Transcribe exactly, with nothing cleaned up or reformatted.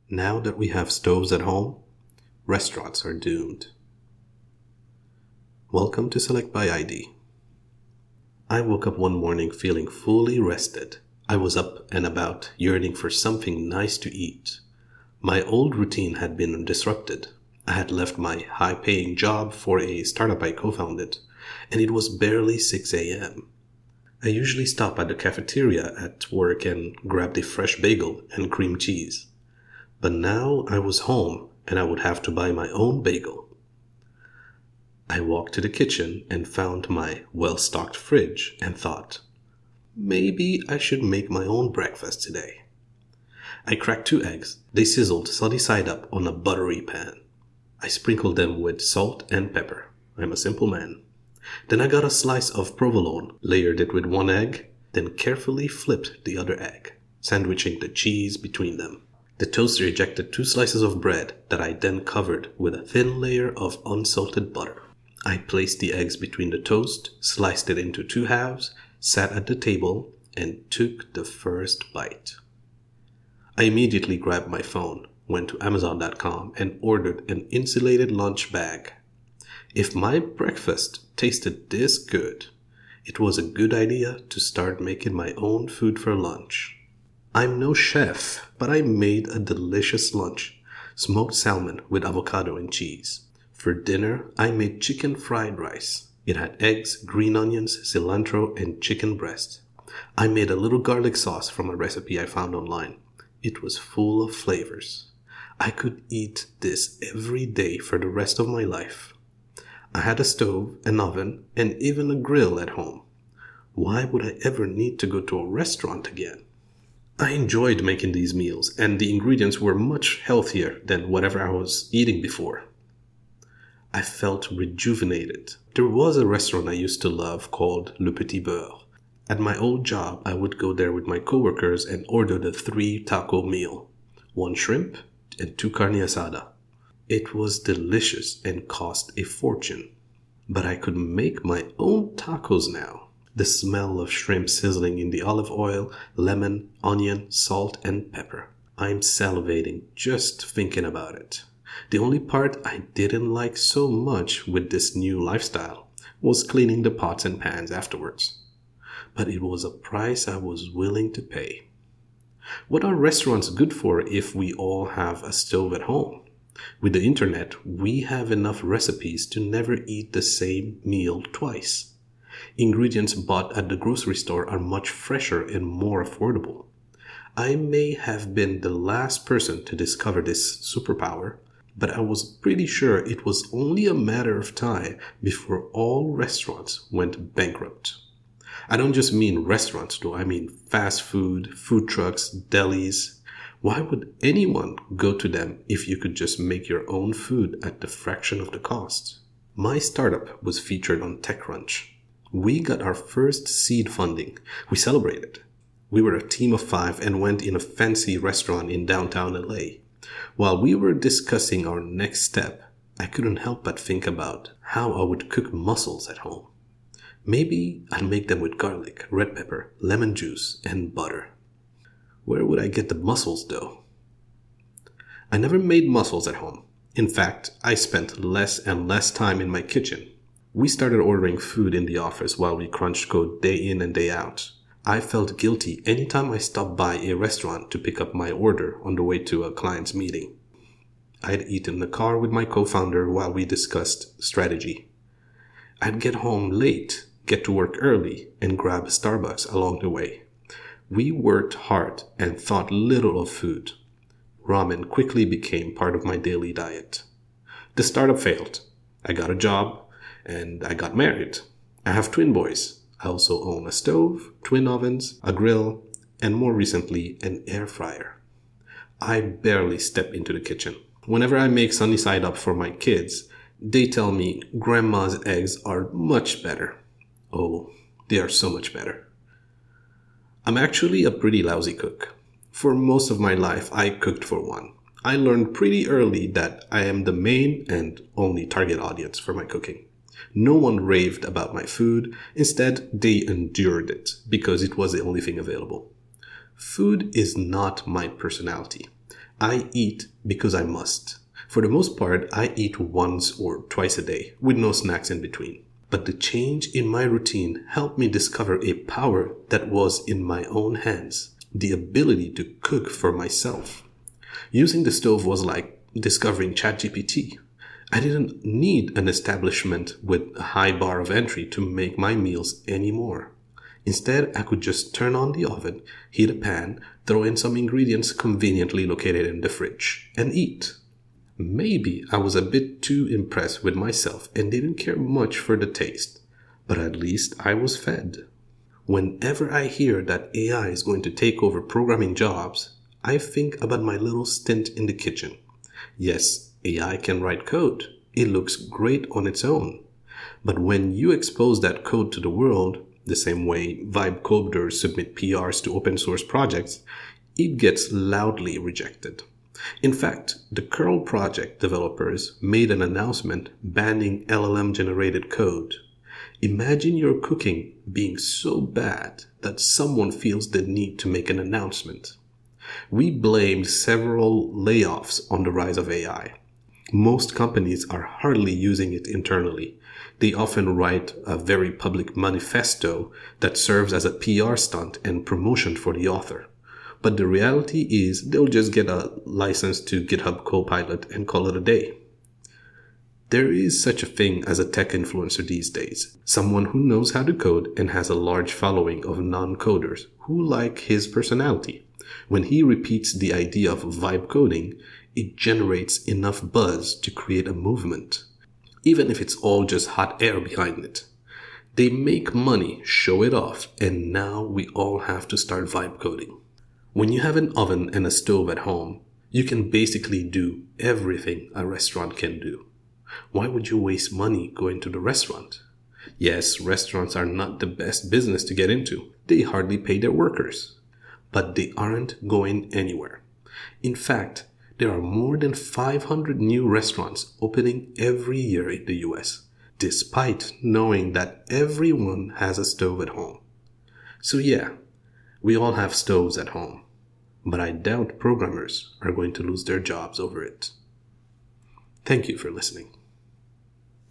Now that we have stoves at home, restaurants are doomed. Welcome to Select by I D. I woke up one morning feeling fully rested. I was up and about, yearning for something nice to eat. My old routine had been disrupted. I had left my high-paying job for a startup I co-founded, and it was barely six a.m. I usually stop at the cafeteria at work and grabbed a fresh bagel and cream cheese. But now I was home and I would have to buy my own bagel. I walked to the kitchen and found my well-stocked fridge and thought, maybe I should make my own breakfast today. I cracked two eggs. They sizzled sunny side up on a buttery pan. I sprinkled them with salt and pepper. I'm a simple man. Then I got a slice of provolone, layered it with one egg, then carefully flipped the other egg, sandwiching the cheese between them. The toaster ejected two slices of bread that I then covered with a thin layer of unsalted butter. I placed the eggs between the toast, sliced it into two halves, sat at the table, and took the first bite. I immediately grabbed my phone, went to Amazon dot com, and ordered an insulated lunch bag. If my breakfast tasted this good, it was a good idea to start making my own food for lunch. I'm no chef, but I made a delicious lunch, smoked salmon with avocado and cheese. For dinner, I made chicken fried rice. It had eggs, green onions, cilantro, and chicken breast. I made a little garlic sauce from a recipe I found online. It was full of flavors. I could eat this every day for the rest of my life. I had a stove, an oven, and even a grill at home. Why would I ever need to go to a restaurant again? I enjoyed making these meals, and the ingredients were much healthier than whatever I was eating before. I felt rejuvenated. There was a restaurant I used to love called Le Petit Beurre. At my old job, I would go there with my coworkers and order the three taco meal, one shrimp and two carne asada. It was delicious and cost a fortune. But I could make my own tacos now. The smell of shrimp sizzling in the olive oil, lemon, onion, salt, and pepper. I'm salivating just thinking about it. The only part I didn't like so much with this new lifestyle was cleaning the pots and pans afterwards. But it was a price I was willing to pay. What are restaurants good for if we all have a stove at home? With the internet, we have enough recipes to never eat the same meal twice. Ingredients bought at the grocery store are much fresher and more affordable. I may have been the last person to discover this superpower, but I was pretty sure it was only a matter of time before all restaurants went bankrupt. I don't just mean restaurants though, I mean fast food, food trucks, delis. Why would anyone go to them if you could just make your own food at the fraction of the cost? My startup was featured on TechCrunch. We got our first seed funding. We celebrated. We were a team of five and went in a fancy restaurant in downtown L A. While we were discussing our next step, I couldn't help but think about how I would cook mussels at home. Maybe I'd make them with garlic, red pepper, lemon juice, and butter. Where would I get the mussels, though? I never made mussels at home. In fact, I spent less and less time in my kitchen. We started ordering food in the office while we crunched code day in and day out. I felt guilty anytime I stopped by a restaurant to pick up my order on the way to a client's meeting. I'd eat in the car with my co-founder while we discussed strategy. I'd get home late, get to work early, and grab Starbucks along the way. We worked hard and thought little of food. Ramen quickly became part of my daily diet. The startup failed. I got a job, and I got married. I have twin boys. I also own a stove, twin ovens, a grill, and more recently, an air fryer. I barely step into the kitchen. Whenever I make sunny side up for my kids, they tell me grandma's eggs are much better. Oh, they are so much better. I'm actually a pretty lousy cook. For most of my life, I cooked for one. I learned pretty early that I am the main and only target audience for my cooking. No one raved about my food. Instead, they endured it because it was the only thing available. Food is not my personality. I eat because I must. For the most part, I eat once or twice a day, with no snacks in between. But the change in my routine helped me discover a power that was in my own hands, the ability to cook for myself. Using the stove was like discovering ChatGPT. I didn't need an establishment with a high bar of entry to make my meals anymore. Instead, I could just turn on the oven, heat a pan, throw in some ingredients conveniently located in the fridge, and eat. Maybe I was a bit too impressed with myself and didn't care much for the taste, but at least I was fed. Whenever I hear that A I is going to take over programming jobs, I think about my little stint in the kitchen. Yes, A I can write code. It looks great on its own. But when you expose that code to the world, the same way Vibe coders submit P Rs to open source projects, it gets loudly rejected. In fact, the curl project developers made an announcement banning L L M-generated code. Imagine your cooking being so bad that someone feels the need to make an announcement. We blamed several layoffs on the rise of A I. Most companies are hardly using it internally. They often write a very public manifesto that serves as a P R stunt and promotion for the author. But the reality is they'll just get a license to GitHub Copilot and call it a day. There is such a thing as a tech influencer these days, someone who knows how to code and has a large following of non-coders who like his personality. When he repeats the idea of vibe coding, it generates enough buzz to create a movement, even if it's all just hot air behind it. They make money, show it off, and now we all have to start vibe coding. When you have an oven and a stove at home, you can basically do everything a restaurant can do. Why would you waste money going to the restaurant? Yes, restaurants are not the best business to get into. They hardly pay their workers. But they aren't going anywhere. In fact, there are more than five hundred new restaurants opening every year in the U S, despite knowing that everyone has a stove at home. So yeah, we all have stoves at home, but I doubt programmers are going to lose their jobs over it. Thank you for listening.